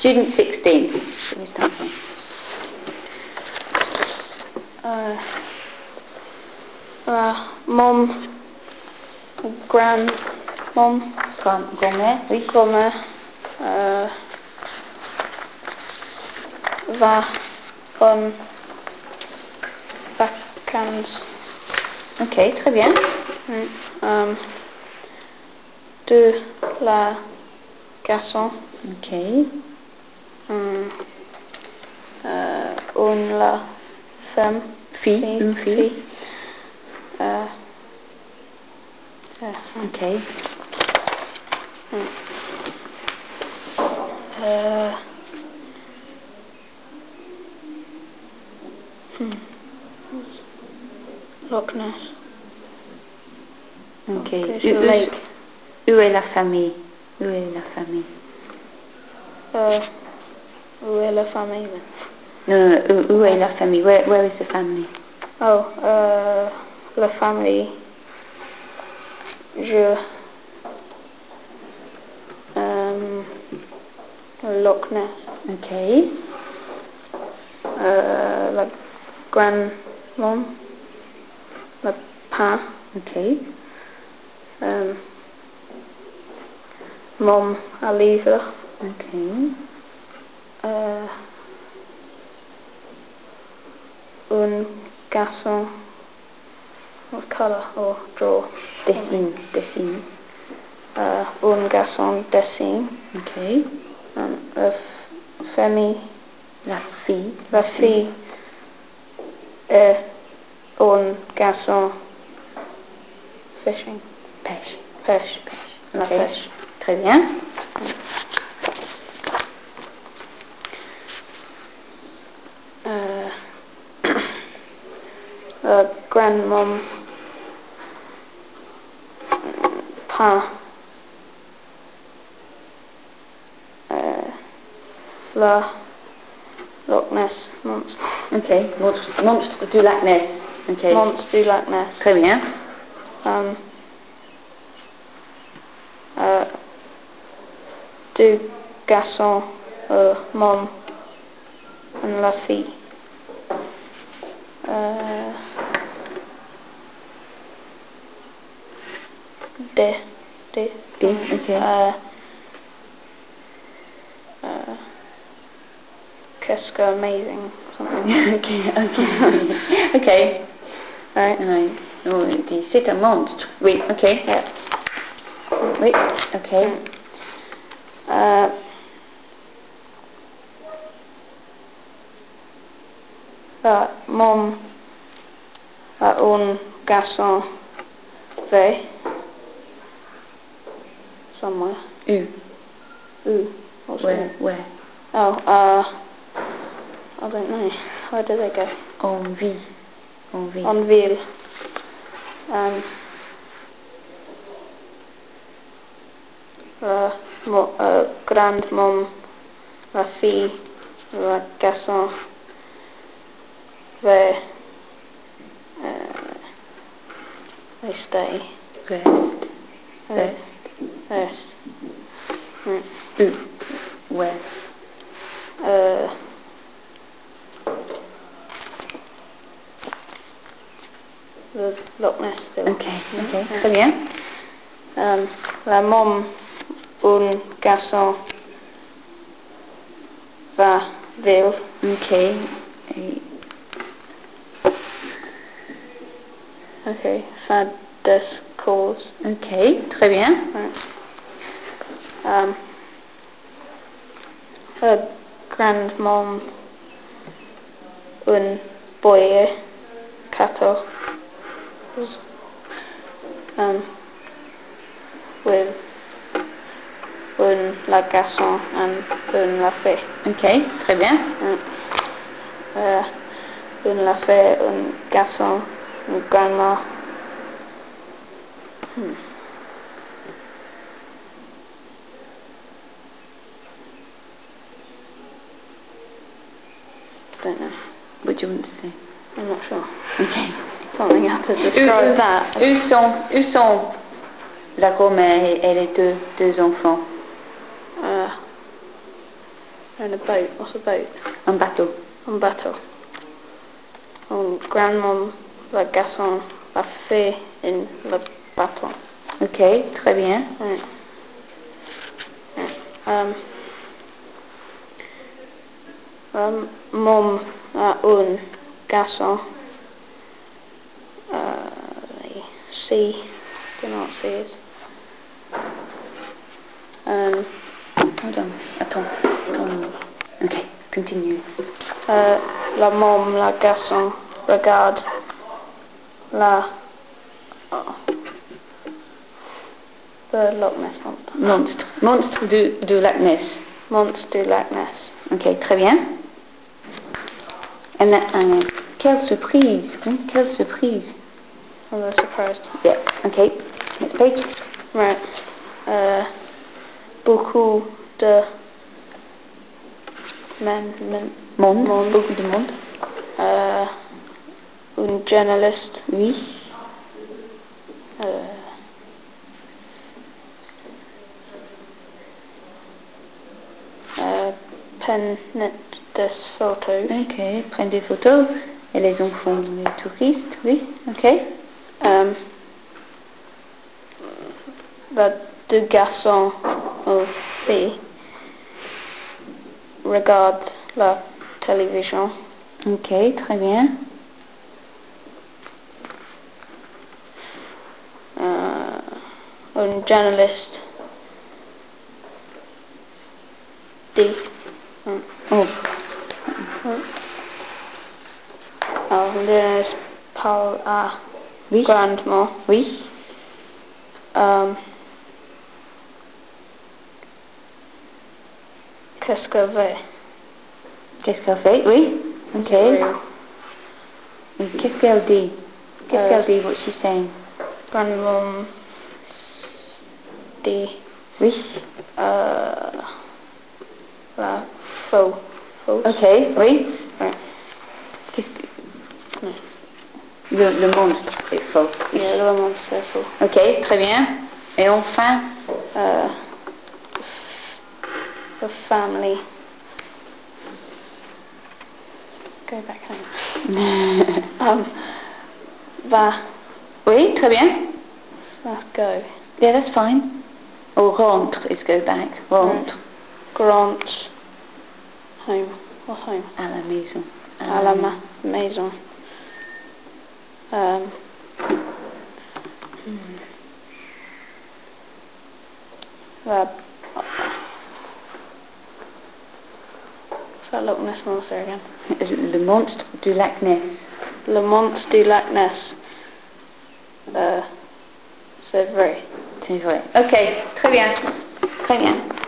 Student 16. We start from. Mom, grandmom, Grand-mère, oui. grand-mère, va en vacances. Ok, très bien. De la garçon. Ok. On la femme. Fille, une fille. Ok. Loch Ness. Ok. Fish lake. Où est la famille? Où est la famille? Où est la famille? No, où est la famille? Where is the family? Oh, la famille. Loch Ness. Ok. La grandmom. Le pa. Ok. Mom à livre. Ok. Un garçon. What colour or draw? Dessine. Un garçon dessine. Ok. Famille. La fille. La fille est un garçon fishing. Pêche. La Ok. pêche. Très bien. Grandmom peint la Loch Ness monstre. Ok. Monstre du lac Ness. Ok. Monstre du lac Ness. Très bien. Deux garçons, mom et la fille. Ok. Qu'est-ce que amazing something. Ok. Right. Oh, c'est un monstre. Oui, ok. Yeah. Oui, ok. Mom a un garçon V somewhere. Où? What's Where? it? Where? Oh, I don't know. Where do they go? En vie. En ville. Grandmom, la fille, le garçon, they stay. Reste. Où? Where? The Loch Ness still. Ok, très bien. La mom, un garçon, va ville. Ok. Ok, fin des cours. Ok, très bien. Her grandmom, un boy, 14. With la garçon and la fille. Ok, très bien. La fille, un garçon, une grandma. Don't know. What do you want to say? I'm not sure. Ok. Something else to describe that. Où sont la grand-mère et les deux enfants? In a boat. What's a boat? Un bateau. Un bateau. Grandmom, la garçon, la fée in le bateau. Ok, très bien. Right. Mom a un garçon. See, do not see it. Hold on. Attends. Ok, continue. La mom, la garçon, regarde la the Loch Ness monster. Monstre. Monstre de Loch Ness. Monstre du Loch Ness. Ok, très bien. Quelle surprise. Oui, quelle surprise. I was surprised. Yeah, ok. Next page. Right. Beaucoup de Monde. Beaucoup de monde. Un journaliste. Oui. Prennent des photos. Ok, prennent des photos. Et les enfants, les touristes, oui, ok. Les deux garçons ou filles regardent la télévision. Ok, très bien. Un journaliste dit. Oh. Un journaliste parle à Oui. grandement. Oui. Qu'est-ce qu'elle fait? Qu'est-ce qu'elle fait? Oui. Ok. Et qu'est-ce qu'elle dit? Qu'est-ce qu'elle dit? What's she saying? Grandmom dit. Oui. La faux. Ok, oui. Ouais. Qu'est-ce que... Le monstre est faux. Oui. Le monstre est faux. Ok, très bien. Et enfin? The family. Go back home. Va. Oui, très bien. Let's go. Yeah, that's fine. Or rentre is go back. Rentre. Right. Grant. Home. What's home? À la maison. À la maison. Loch Ness monster again. Le monstre du lac Ness. Le monstre du lac Ness. C'est vrai. C'est vrai. Ok, très bien. Très bien.